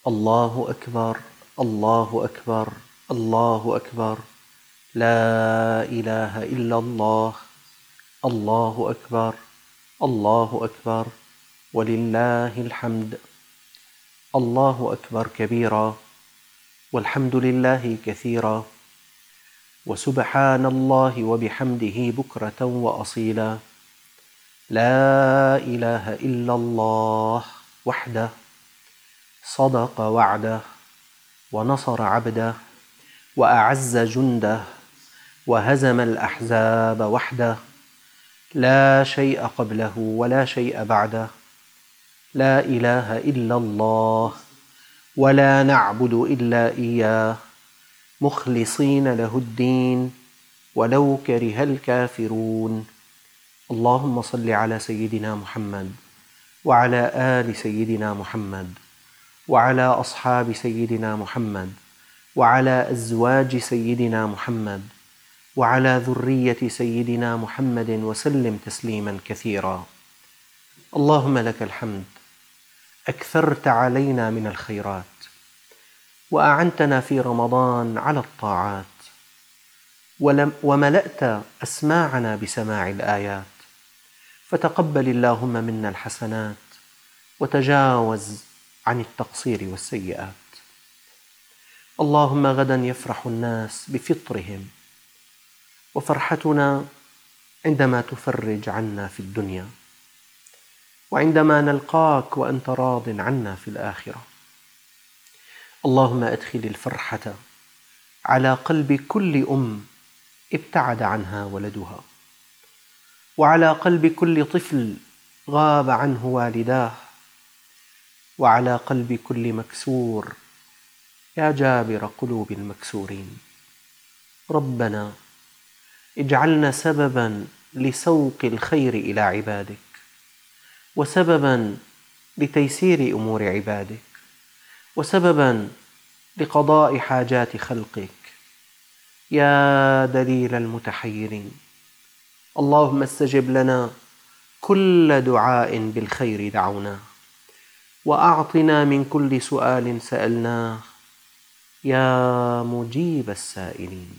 الله أكبر، الله أكبر، الله أكبر، لا إله إلا الله، الله أكبر، الله أكبر، ولله الحمد. الله أكبر كبيرا، والحمد لله كثيرا، وسبحان الله وبحمده بكرة وأصيلا. لا إله إلا الله وحده، صدق وعده، ونصر عبده، وأعز جنده، وهزم الأحزاب وحده، لا شيء قبله ولا شيء بعده. لا إله إلا الله، ولا نعبد إلا إياه، مخلصين له الدين ولو كره الكافرون. اللهم صل على سيدنا محمد، وعلى آل سيدنا محمد، وعلى أصحاب سيدنا محمد، وعلى أزواج سيدنا محمد، وعلى ذرية سيدنا محمد، وسلم تسليما كثيرا. اللهم لك الحمد، أكثرت علينا من الخيرات، وأعنتنا في رمضان على الطاعات، وملأت أسماعنا بسماع الآيات، فتقبل اللهم منا الحسنات، وتجاوز عن التقصير والسيئات. اللهم غدا يفرح الناس بفطرهم، وفرحتنا عندما تفرج عنا في الدنيا، وعندما نلقاك وأنت راض عنا في الآخرة. اللهم أدخل الفرحة على قلب كل أم ابتعد عنها ولدها، وعلى قلب كل طفل غاب عنه والداه، وعلى قلب كل مكسور يا جابر قلوب المكسورين. ربنا اجعلنا سببا لسوق الخير إلى عبادك، وسببا لتيسير أمور عبادك، وسببا لقضاء حاجات خلقك، يا دليل المتحيرين. اللهم استجب لنا كل دعاء بالخير دعوناه، وأعطنا من كل سؤال سألناه، يا مجيب السائلين.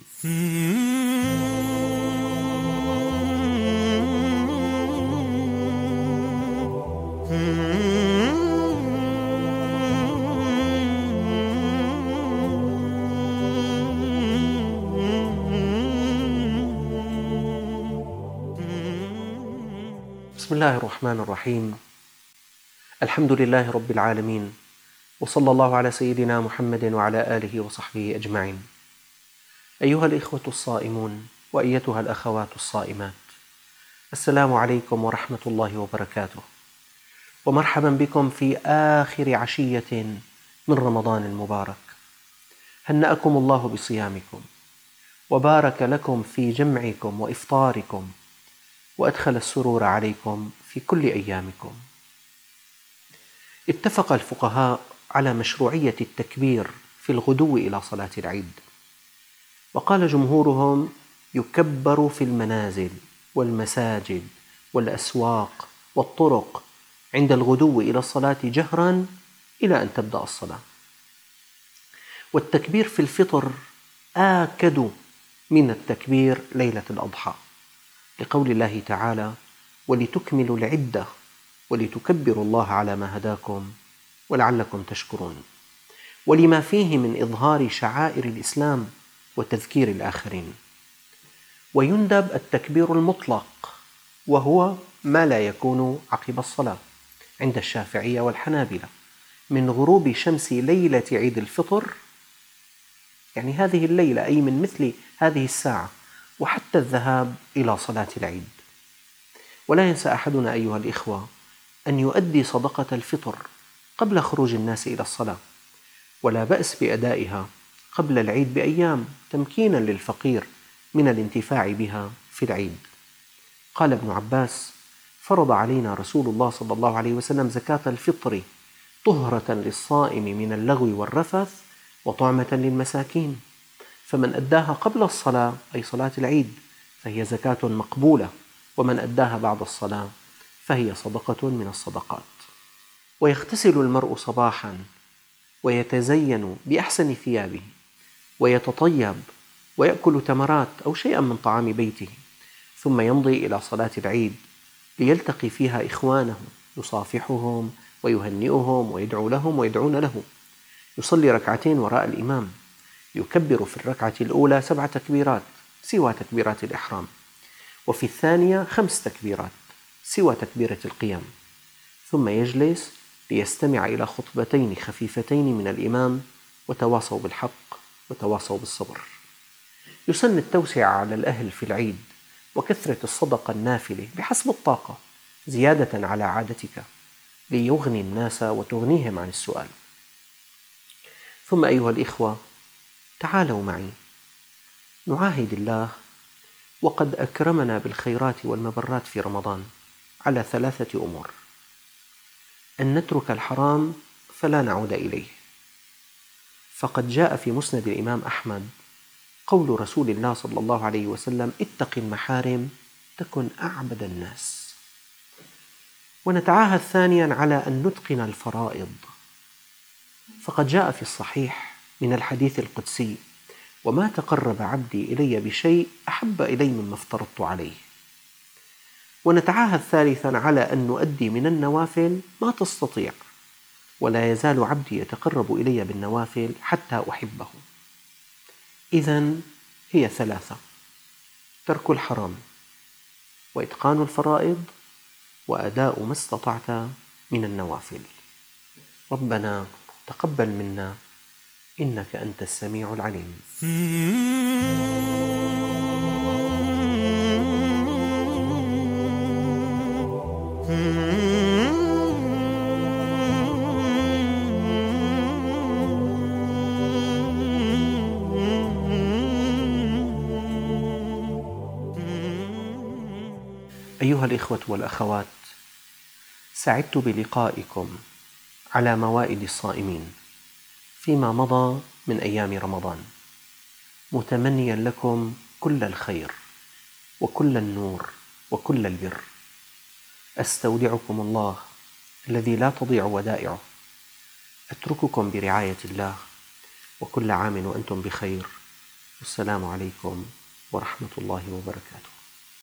بسم الله الرحمن الرحيم. الحمد لله رب العالمين، وصلى الله على سيدنا محمد وعلى آله وصحبه أجمعين. أيها الإخوة الصائمون، وأيتها الأخوات الصائمات، السلام عليكم ورحمة الله وبركاته، ومرحبا بكم في آخر عشية من رمضان المبارك. هنأكم الله بصيامكم، وبارك لكم في جمعكم وإفطاركم، وأدخل السرور عليكم في كل أيامكم. اتفق الفقهاء على مشروعية التكبير في الغدو إلى صلاة العيد، وقال جمهورهم: يكبر في المنازل والمساجد والأسواق والطرق عند الغدو إلى الصلاة جهرا إلى أن تبدأ الصلاة. والتكبير في الفطر آكد من التكبير ليلة الأضحى، لقول الله تعالى: ولتكملوا العدة ولتكبروا الله على ما هداكم ولعلكم تشكرون، ولما فيه من إظهار شعائر الإسلام وتذكير الآخرين. ويندب التكبير المطلق، وهو ما لا يكون عقب الصلاة عند الشافعية والحنابلة، من غروب شمس ليلة عيد الفطر، يعني هذه الليلة، أي من مثل هذه الساعة، وحتى الذهاب إلى صلاة العيد. ولا ينسى أحدنا أيها الإخوة أن يؤدي صدقة الفطر قبل خروج الناس إلى الصلاة، ولا بأس بأدائها قبل العيد بأيام، تمكينا للفقير من الانتفاع بها في العيد. قال ابن عباس: فرض علينا رسول الله صلى الله عليه وسلم زكاة الفطر طهرة للصائم من اللغو والرفث، وطعمة للمساكين، فمن أداها قبل الصلاة، أي صلاة العيد، فهي زكاة مقبولة، ومن أداها بعد الصلاة فهي صدقة من الصدقات. ويغتسل المرء صباحا ويتزين بأحسن ثيابه ويتطيب ويأكل تمرات أو شيئا من طعام بيته، ثم يمضي إلى صلاة العيد ليلتقي فيها إخوانه يصافحهم ويهنئهم ويدعو لهم ويدعون له. يصلي ركعتين وراء الإمام، يكبر في الركعة الأولى 7 تكبيرات سوى تكبيرات الإحرام، وفي الثانية 5 تكبيرات سوى تكبيرة القيام، ثم يجلس ليستمع إلى خطبتين خفيفتين من الإمام وتواصوا بالحق وتواصوا بالصبر. يسن التوسعة على الأهل في العيد وكثرة الصدقة النافلة بحسب الطاقة زيادة على عادتك ليغني الناس وتغنيهم عن السؤال. ثم أيها الإخوة، تعالوا معي نعاهد الله وقد أكرمنا بالخيرات والمبرات في رمضان على 3 أمور: أن نترك الحرام فلا نعود إليه، فقد جاء في مسند الإمام أحمد قول رسول الله صلى الله عليه وسلم: اتق المحارم تكن أعبد الناس. ونتعاهد ثانيا على أن نتقن الفرائض، فقد جاء في الصحيح من الحديث القدسي: وما تقرب عبدي إلي بشيء أحب إلي مما افترضت عليه. ونتعاهد ثالثا على أن نؤدي من النوافل ما تستطيع، ولا يزال عبدي يتقرب إلي بالنوافل حتى أحبه. إذن هي 3: ترك الحرام، وإتقان الفرائض، وأداء ما استطعت من النوافل. ربنا تقبل منا إنك أنت السميع العليم. أيها الإخوة والأخوات، سعدت بلقائكم على موائد الصائمين فيما مضى من أيام رمضان، متمنيا لكم كل الخير وكل النور وكل البر. أستودعكم الله الذي لا تضيع ودائعه، أترككم برعاية الله، وكل عام وأنتم بخير. والسلام عليكم ورحمة الله وبركاته.